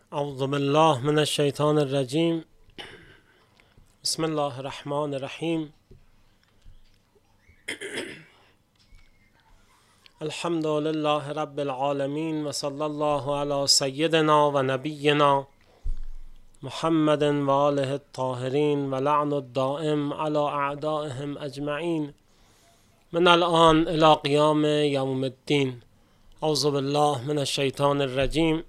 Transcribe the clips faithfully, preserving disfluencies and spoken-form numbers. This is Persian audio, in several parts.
اعوذ بالله من الشیطان الرجیم. بسم الله الرحمن الرحیم. الحمد لله رب العالمین و صلی الله علی سیدنا و نبینا محمد و آله الطاهرین و لعن الدائم علی اعدائهم اجمعین من الان الی قیام یوم الدین. اعوذ بالله من الشیطان الرجیم.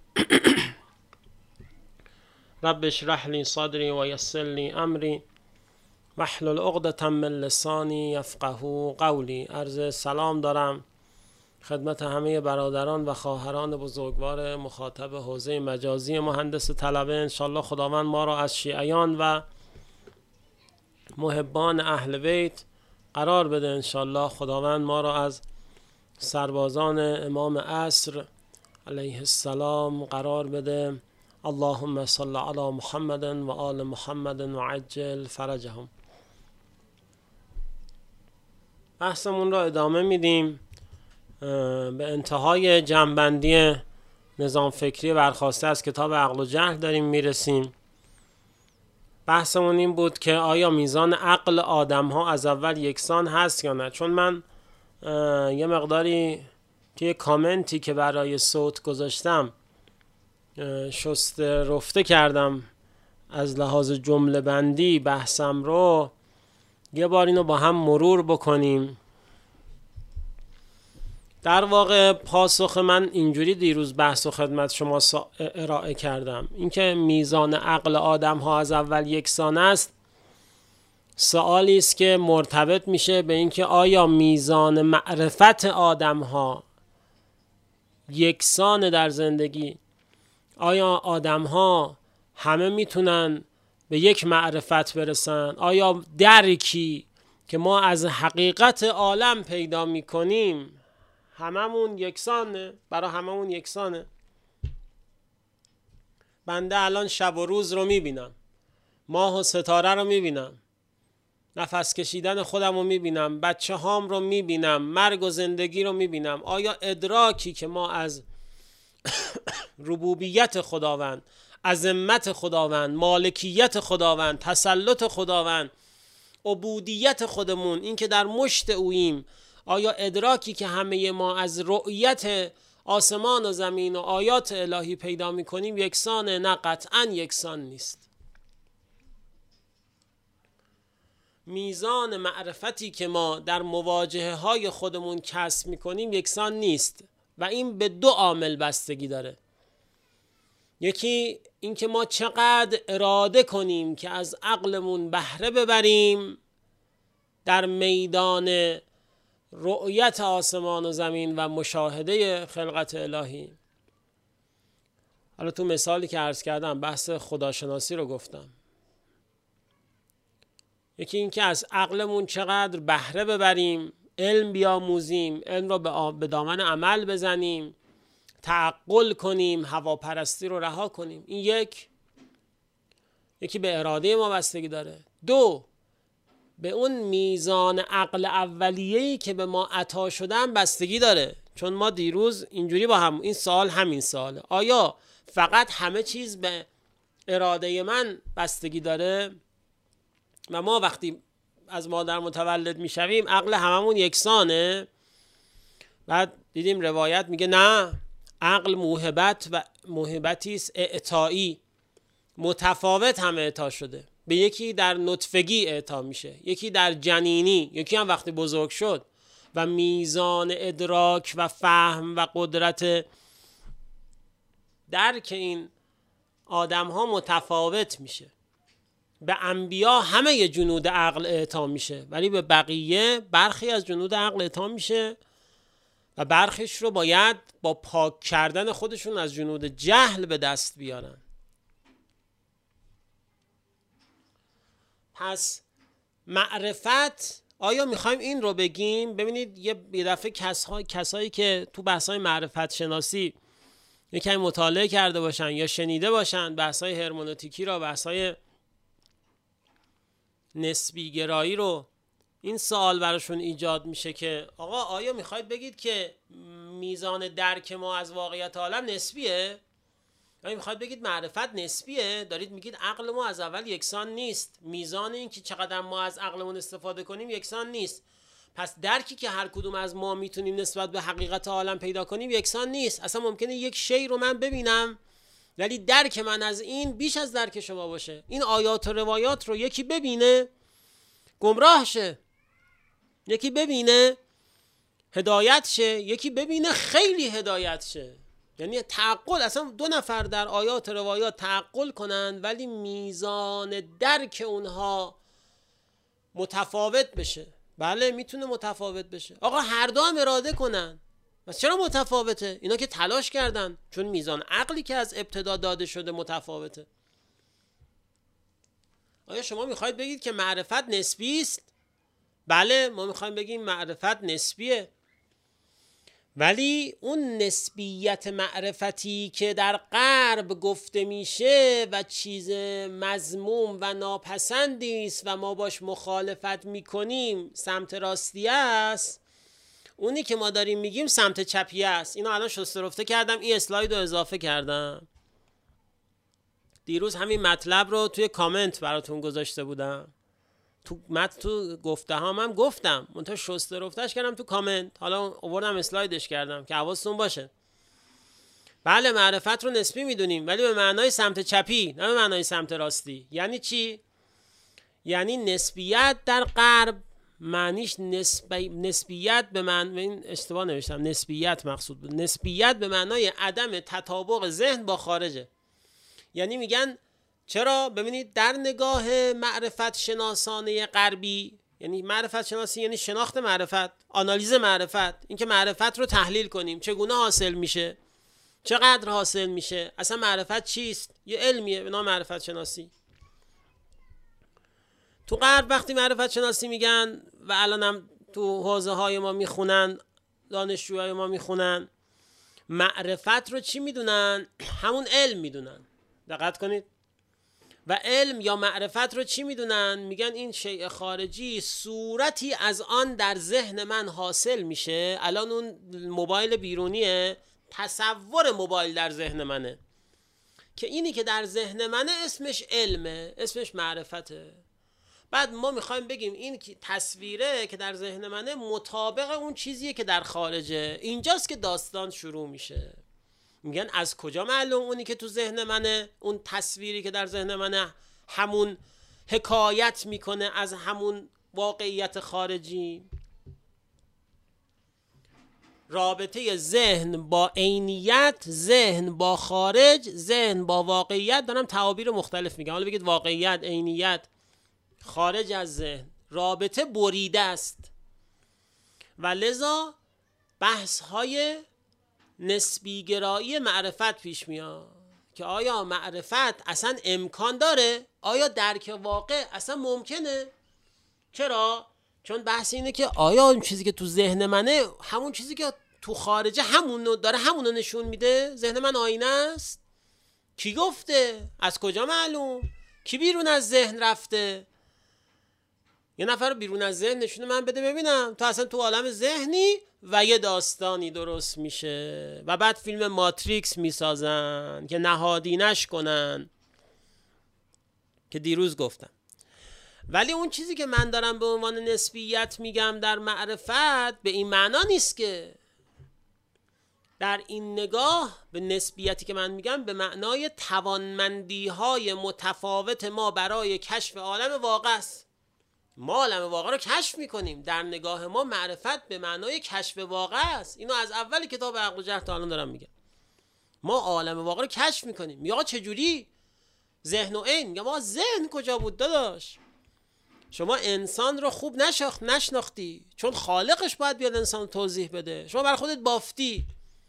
رب اشرح لی صدری و یسر لی امری واحلل عقدة من لسانی یفقهوا قولی. عرض سلام دارم خدمت همه برادران و خواهران بزرگوار مخاطب حوزه مجازی مهندس طلبه. انشالله خداوند ما را از شیعیان و محبان اهل بیت قرار بده. انشالله خداوند ما را از سربازان امام عصر علیه السلام قرار بده. اللهم صل علی محمد و آل محمد و عجل فرجهم. بحثمون را ادامه میدیم. به انتهای جمع‌بندی نظام فکری برخواسته از کتاب عقل و جهل داریم میرسیم. بحثمون این بود که آیا میزان عقل آدم ها از اول یکسان هست یا نه. چون من یه مقداری توی کامنتی که برای صوت گذاشتم شست رفته کردم از لحاظ جمله بندی بحثم رو، یه بار اینو با هم مرور بکنیم. در واقع پاسخ من اینجوری دیروز بحث و خدمت شما ارائه کردم، اینکه میزان عقل آدم ها از اول یکسان است سوالی است که مرتبط میشه به اینکه آیا میزان معرفت آدم ها یکسان در زندگی. آیا آدم ها همه میتونن به یک معرفت برسن؟ آیا درکی که ما از حقیقت عالم پیدا میکنیم هممون یکسانه؟ برای هممون یکسانه؟ بنده الان شب و روز رو میبینم، ماه و ستاره رو میبینم، نفس کشیدن خودم رو میبینم، بچه هام رو میبینم، مرگ و زندگی رو میبینم. آیا ادراکی که ما از ربوبیت خداوند، عظمت خداوند، مالکیت خداوند، تسلط خداوند، عبودیت خودمون، این که در مشت اوییم، آیا ادراکی که همه ما از رؤیت آسمان و زمین و آیات الهی پیدا میکنیم یکسانه؟ نه، قطعا یکسان نیست. میزان معرفتی که ما در مواجهه های خودمون کسب میکنیم یکسان نیست و این به دو عامل بستگی داره. یکی این که ما چقدر اراده کنیم که از عقلمون بهره ببریم در میدان رؤیت آسمان و زمین و مشاهده خلقت الهی. حالا تو مثالی که عرض کردم بحث خداشناسی رو گفتم. یکی این که از عقلمون چقدر بهره ببریم، علم بیاموزیم، علم رو به دامن عمل بزنیم، تعقل کنیم، هواپرستی رو رها کنیم. این یک یکی به اراده ما بستگی داره. دو، به اون میزان عقل اولیه‌ای که به ما عطا شدن بستگی داره. چون ما دیروز اینجوری با هم این سوال همین سواله، آیا فقط همه چیز به اراده من بستگی داره و ما وقتی از مادر متولد میشویم عقل هممون یکسانه؟ بعد دیدیم روایت میگه نه، عقل موهبت و موهبتی است اعطایی، متفاوت هم اعطا شده. به یکی در نطفگی اعطا میشه، یکی در جنینی، یکی هم وقتی بزرگ شد. و میزان ادراک و فهم و قدرت درک این آدم ها متفاوت میشه. به انبیا همه جنود عقل اعطا میشه ولی به بقیه برخی از جنود عقل اعطا میشه و برخیش رو باید با پاک کردن خودشون از جنود جهل به دست بیارن. پس معرفت، آیا میخوایم این رو بگیم؟ ببینید یه دفعه کسایی کسایی که تو بحث‌های معرفت شناسی یکم مطالعه کرده باشن یا شنیده باشن بحث‌های هرمنوتیکی رو، بحث‌های نسبی گرایی رو، این سوال براشون ایجاد میشه که آقا آیا میخواید بگید که میزان درک ما از واقعیت عالم نسبیه؟ اگه میخواد بگید معرفت نسبیه، دارید میگید عقل ما از اول یکسان نیست، میزان این که چقدر ما از عقلمون استفاده کنیم یکسان نیست، پس درکی که هر کدوم از ما میتونیم نسبت به حقیقت عالم پیدا کنیم یکسان نیست. اصلا ممکنه یک شی رو من ببینم ولی درک من از این بیش از درک شما باشه. این آیات و روایات رو یکی ببینه گمراه شه، یکی ببینه هدایت شه، یکی ببینه خیلی هدایت شه. یعنی تعقل، اصلا دو نفر در آیات و روایات تعقل کنن ولی میزان درک اونها متفاوت بشه. بله میتونه متفاوت بشه. آقا هر دو هم اراده کنن، بس چرا متفاوته؟ اینا که تلاش کردن، چون میزان عقلی که از ابتدا داده شده متفاوته. آیا شما میخواید بگید که معرفت نسبی است؟ بله ما میخوایم بگیم معرفت نسبیه، ولی اون نسبیت معرفتی که در غرب گفته میشه و چیز مذموم و ناپسندی است و ما باش مخالفت میکنیم سمت راستی است، اونی که ما داریم میگیم سمت چپی است. اینو الان شسته رفته کردم، این اسلاید رو اضافه کردم. دیروز همین مطلب رو توی کامنت براتون گذاشته بودم، تو متن تو گفته هم هم گفتم، منتها شسته رفتش کردم تو کامنت، حالا آوردم اسلایدش کردم که حواستون باشه. بله معرفت رو نسبی میدونیم ولی به معنای سمت چپی، نه به معنای سمت راستی. یعنی چی؟ یعنی نسبیت در غرب معنیش نسبی... نسبیت به معنی، این اشتباه نوشتم، نسبیت مقصود بود، نسبیت به معنای عدم تطابق ذهن با خارجه. یعنی میگن چرا؟ ببینید در نگاه معرفت شناسانه غربی، یعنی معرفت شناسی یعنی شناخت معرفت، آنالیز معرفت، اینکه معرفت رو تحلیل کنیم، چگونه حاصل میشه، چقدر حاصل میشه، اصلا معرفت چیست، یه علمیه به نام معرفت شناسی. تو غرب وقتی معرفت شناسی میگن و الانم تو حوزه های ما میخونن، دانشجوهای ما میخونن، معرفت رو چی میدونن؟ همون علم میدونن. دقت کنید. و علم یا معرفت رو چی میدونن؟ میگن این شیء خارجی صورتی از آن در ذهن من حاصل میشه. الان اون موبایل بیرونیه، تصور موبایل در ذهن منه، که اینی که در ذهن منه اسمش علمه، اسمش معرفته. بعد ما میخوایم بگیم این تصویره که در ذهن منه مطابق اون چیزیه که در خارجه. اینجاست که داستان شروع میشه. میگن از کجا معلوم اونی که تو ذهن منه، اون تصویری که در ذهن منه همون حکایت میکنه از همون واقعیت خارجی؟ رابطه ذهن با عینیت، ذهن با خارج، ذهن با واقعیت، دارم تعابیر مختلف میگم، حالا بگید واقعیت، عینیت، خارج از ذهن، رابطه بریده است و لذا بحث های نسبی گرایی معرفت پیش میاد که آیا معرفت اصلا امکان داره؟ آیا درک واقع اصلا ممکنه؟ چرا؟ چون بحث اینه که آیا اون چیزی که تو ذهن منه همون چیزی که تو خارجه همونو داره، همونو نشون میده؟ ذهن من آینه است؟ کی گفته؟ از کجا معلوم؟ کی بیرون از ذهن رفته؟ یه نفر رو بیرون از ذهن نشونه من بده ببینم. تو اصلا تو عالم ذهنی و یه داستانی درست میشه و بعد فیلم ماتریکس میسازن که نهادینش کنن که دیروز گفتم. ولی اون چیزی که من دارم به عنوان نسبیت میگم در معرفت به این معنا نیست که در این نگاه به نسبیتی که من میگم به معنای توانمندی های متفاوت ما برای کشف عالم واقع است. ما عالم واقع رو کشف میکنیم. در نگاه ما معرفت به معنای کشف واقع است. اینو از اول کتاب عقل و جهل تا الان دارم میگم. ما عالم واقع رو کشف میکنیم. یا چجوری؟ ذهن و عین. یا ما ذهن کجا بود داداش؟ شما انسان رو خوب نشاخت نشناختی، چون خالقش باید بیاد انسان توضیح بده. شما بر خودت بافتی.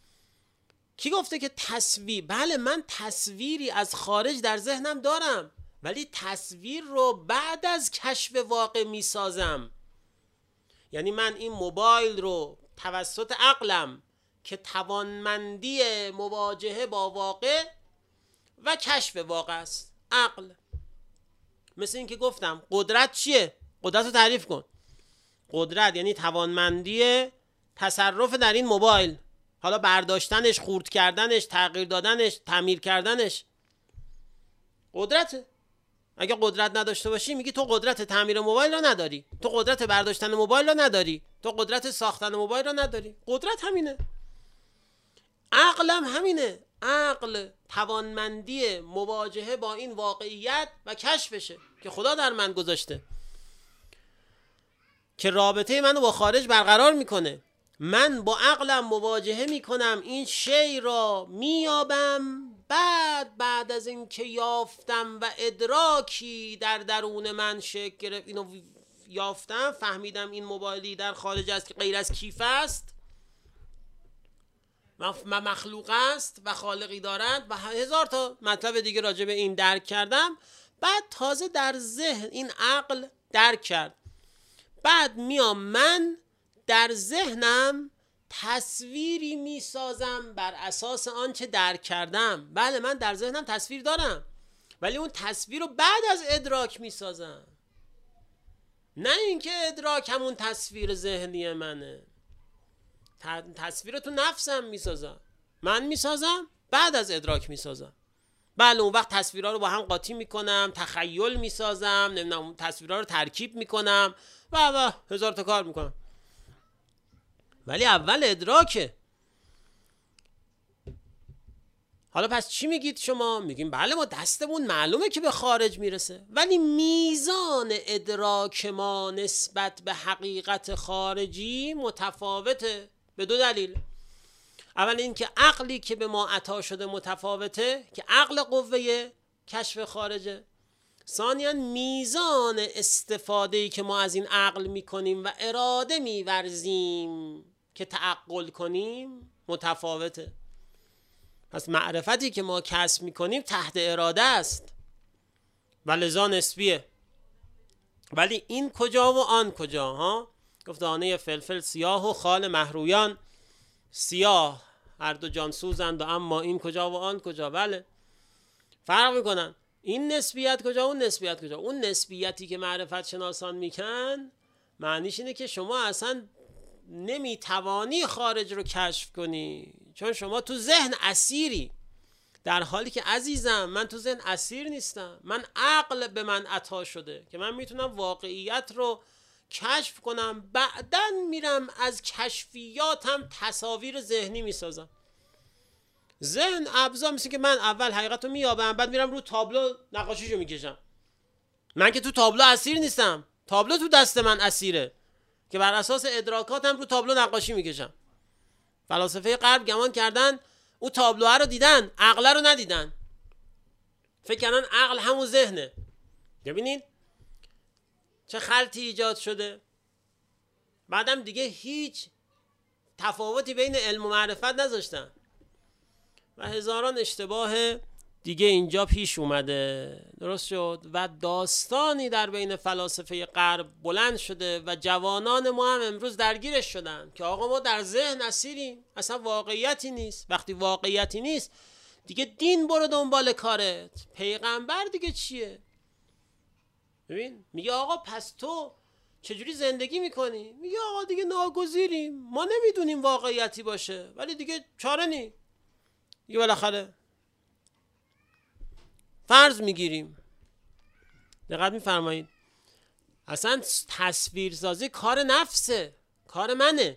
کی گفته که تصویر؟ بله من تصویری از خارج در ذهنم دارم، ولی تصویر رو بعد از کشف واقع میسازم. یعنی من این موبایل رو توسط عقلم که توانمندی مواجهه با واقع و کشف واقع است، عقل. مثل این که گفتم قدرت چیه؟ قدرت رو تعریف کن. قدرت یعنی توانمندی تصرف در این موبایل. حالا برداشتنش، خورد کردنش، تغییر دادنش، تعمیر کردنش قدرته. اگه قدرت نداشته باشی میگی تو قدرت تعمیر موبایل رو نداری، تو قدرت برداشتن موبایل رو نداری، تو قدرت ساختن موبایل رو نداری. قدرت همینه. عقلم همینه. عقل توانمندی مواجهه با این واقعیت و کشفشه که خدا در من گذاشته، که رابطه منو با خارج برقرار میکنه. من با عقلم مواجهه میکنم، این شی را میابم، بعد بعد از این که یافتم و ادراکی در درون من شکل گرفت، اینو یافتم، فهمیدم این موبایلی در خارج است که غیر از کیف است و مخلوق است و خالقی دارد و هزار تا مطلب دیگه راجع به این درک کردم. بعد تازه در ذهن این عقل درک کرد. بعد میام من در ذهنم تصویری میسازم بر اساس آنچه درک کردم. بله من در ذهنم تصویر دارم، ولی اون تصویر رو بعد از ادراک میسازم، نه اینکه ادراک همون تصویر ذهنی منه. تصویر تو نفسم میسازم، من میسازم، بعد از ادراک میسازم. بله اون وقت تصویرها رو با هم قاطی میکنم، تخیل میسازم، نمیدونم تصویرها رو ترکیب میکنم و و هزار تا کار میکنم، ولی اول ادراکه. حالا پس چی میگید شما؟ میگیم بله ما دستمون معلومه که به خارج میرسه، ولی میزان ادراک ما نسبت به حقیقت خارجی متفاوته به دو دلیل. اول این که عقلی که به ما عطا شده متفاوته، که عقل قوه کشف خارجه. ثانیاً میزان استفاده‌ای که ما از این عقل میکنیم و اراده میورزیم که تعقل کنیم متفاوته. پس معرفتی که ما کسب میکنیم تحت اراده است و لذا نسبیه. ولی این کجا و آن کجا؟ ها گفت دانه فلفل سیاه و خال مهرویان سیاه، هر دو جان سوزند و اما این کجا و آن کجا. بله فرق میکنن. این نسبیت کجا، اون نسبیت کجا. اون نسبیتی که معرفت شناسان میکن معنیش اینه که شما اصلا نمیتوانی خارج رو کشف کنی، چون شما تو ذهن اسیری، در حالی که عزیزم من تو ذهن اسیر نیستم. من عقل به من عطا شده که من میتونم واقعیت رو کشف کنم، بعداً میرم از کشفیاتم تصاویر ذهنی میسازم. ذهن ابزار میشه که من اول حقیقت رو میابم، بعد میرم رو تابلو نقاشیشو میکشم. من که تو تابلو اسیر نیستم، تابلو تو دست من اسیره که بر اساس ادراکاتم رو تابلو نقاشی میکشم. فلاسفه غرب گمان کردن او تابلوها رو دیدن، عقل رو ندیدن، فکر کردن عقل همون ذهنه. ببینید چه خلطی ایجاد شده. بعدم دیگه هیچ تفاوتی بین علم و معرفت نذاشتن و هزاران اشتباه دیگه اینجا پیش اومده. درست شد و داستانی در بین فلاسفه غرب بلند شده و جوانان ما هم امروز درگیرش شدن که آقا ما در ذهن اسیریم، اصلا واقعیتی نیست. وقتی واقعیتی نیست دیگه دین برو دنبال کارت، پیغمبر دیگه چیه؟ ببین میگه آقا پس تو چجوری زندگی میکنی؟ میگه آقا دیگه ناگزیریم، ما نمیدونیم واقعیتی باشه ولی دیگه چاره نی، دیگه بالاخره فرض میگیریم. دقت میفرمایید اصلا تصویرسازی کار نفسه، کار منه،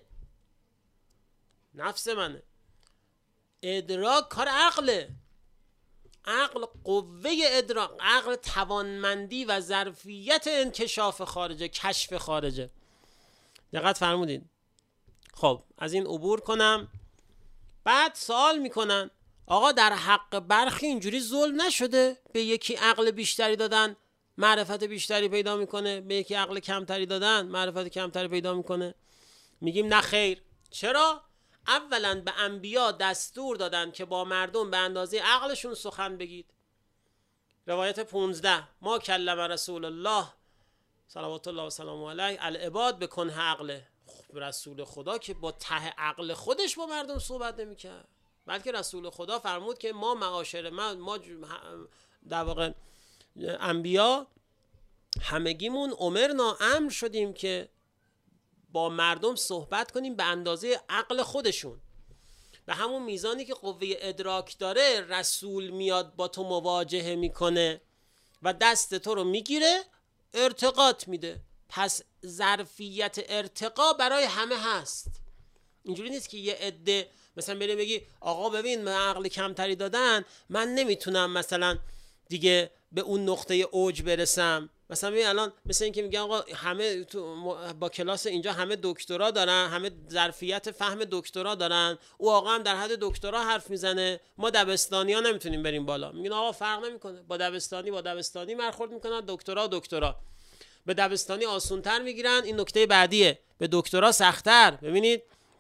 نفس منه. ادراک کار عقله. عقل قوه ادراک، عقل توانمندی و ظرفیت انکشاف خارجه، کشف خارجه. دقت فرمودین. خب از این عبور کنم. بعد سوال میکنن آقا در حق برخی اینجوری ظلم نشده؟ به یکی عقل بیشتری دادن معرفت بیشتری پیدا میکنه، به یکی عقل کمتری دادن معرفت کمتری پیدا میکنه. میگیم نه خیر. چرا؟ اولا به انبیا دستور دادن که با مردم به اندازه عقلشون سخن بگید. روایت پونزده ما کلم رسول الله صلوات الله و سلام علیه العباد بکن عقله. خب رسول خدا که با ته عقل خودش با مردم صحبت نمیکرد، بلکه رسول خدا فرمود که ما معاشر ما, ما در واقع انبیا همگیمون امرنا امر شدیم که با مردم صحبت کنیم به اندازه عقل خودشون. به همون میزانی که قوه ادراک داره رسول میاد با تو مواجهه میکنه و دست تو رو میگیره، ارتقات میده. پس ظرفیت ارتقا برای همه هست. اینجوری نیست که یه عده مثلا بری بگی آقا ببین من عقل کمتری دادن، من نمیتونم مثلا دیگه به اون نقطه اوج برسم. مثلا ببین الان مثلا اینکه میگن آقا همه با کلاس اینجا همه دکترا دارن، همه ظرفیت فهم دکترا دارن، او آقا هم در حد دکترا حرف میزنه، ما دبستانی‌ها نمیتونیم بریم بالا. میگن آقا فرق نمیکنه، با دبستانی با دبستانی برخورد میکنن، دکترا دکترا. به دبستانی آسان‌تر میگیرن، این نکته بعدیه، به دکترا سخت‌تر. ببینید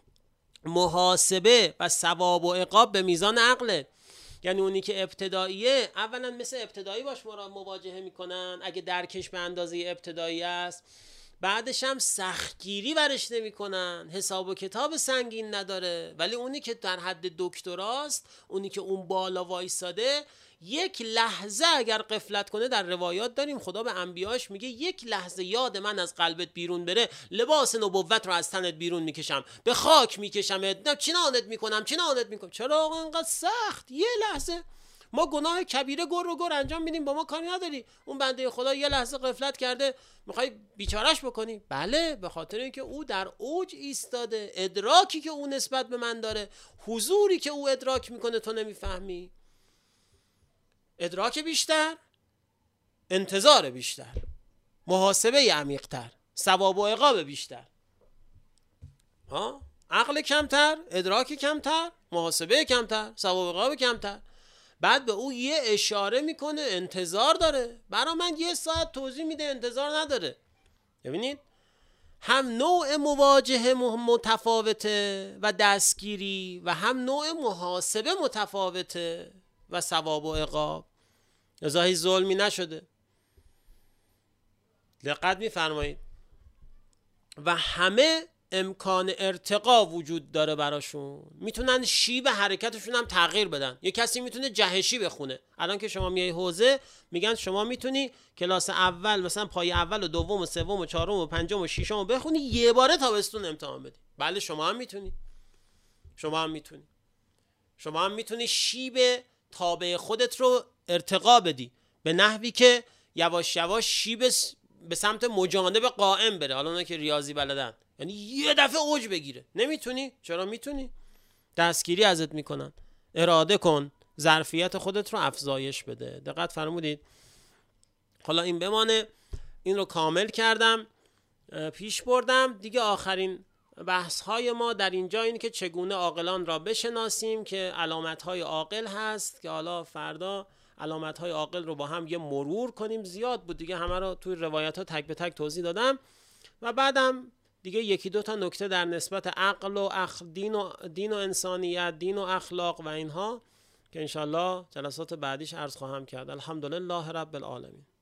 محاسبه و ثواب و عقاب به میزان عقله. یعنی اونی که ابتداییه اولا مثل ابتدایی باش مواجهه میکنن اگه درکش به اندازه ابتدایی است، بعدش هم سختگیری برش نمیکنن، حساب و کتاب سنگین نداره. ولی اونی که در حد دکتراست، اونی که اون بالا وایساده، یک لحظه اگر غفلت کنه، در روایات داریم خدا به انبیاش میگه یک لحظه یاد من از قلبت بیرون بره، لباس نبوت رو از تنت بیرون میکشم، به خاک میکشمت، چنانت میکنم چنانت میکنم. چرا آقا اینقدر سخت؟ یه لحظه ما گناه کبیره گر و گر انجام میدیم، با ما کاری نداری. اون بنده خدا یه لحظه غفلت کرده، میخوای بیچارهش بکنی؟ بله، به خاطر اینکه او در اوج ایستاده، ادراکی که او نسبت به من داره، حضوری که او ادراک میکنه تو نمیفهمی. ادراک بیشتر، انتظار بیشتر، محاسبه عمیق‌تر، ثواب و عقاب بیشتر. ها؟ عقل کمتر، ادراک کمتر، محاسبه کمتر، ثواب و عقاب کمتر. بعد به او یه اشاره میکنه انتظار داره. برای من یه ساعت توضیح میده انتظار نداره. ببینید هم نوع مواجهه متفاوته و دستگیری و هم نوع محاسبه متفاوته و ثواب و عقاب. لذا هیچ ظلمی نشده. دقت میفرمایید. و همه امکان ارتقا وجود داره براشون، میتونن شیب حرکتشون هم تغییر بدن. یه کسی میتونه جهشی بخونه. الان که شما میای حوزه میگن شما میتونی کلاس اول مثلا پای اول و دوم و سوم و چهارم و پنجم و ششم رو بخونی، یه باره تابستون امتحان بدی. بله شما هم میتونی. شما هم میتونی. شما هم میتونی شیب تابع خودت رو ارتقا بدی به نحوی که یواش یواش شیب به سمت مجانب قائم بره. حالا اونایی که ریاضی بلدن، یعنی یه دفعه اوج بگیره. نمیتونی؟ چرا میتونی؟ دستگیری ازت میکنن. اراده کن، ظرفیت خودت رو افزایش بده. دقت فرمودید؟ حالا این بمانه، این رو کامل کردم، پیش بردم. دیگه آخرین بحث های ما در اینجا اینه که چگونه عاقلان را بشناسیم، که علامت های عاقل هست که حالا فردا علامت های عاقل رو با هم یه مرور کنیم. زیاد بود دیگه، همه رو توی روایت ها تک به تک توضیح دادم. و بعدم دیگه یکی دو تا نکته در نسبت عقل و اخ دین و دین و انسانیت، دین و اخلاق و اینها که انشالله جلسات بعدیش عرض خواهم کرد. الحمدلله رب العالمین.